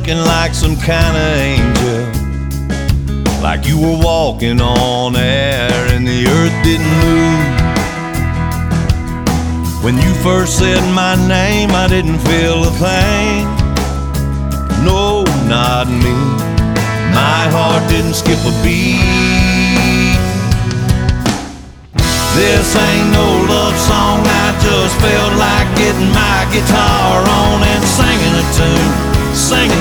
looking like some kind of angel, like you were walking on air and the earth didn't move. When you first said my name, I didn't feel a thing. No, not me. My heart didn't skip a beat. This ain't no love song, I just felt like getting my guitar on and singing a tune, singing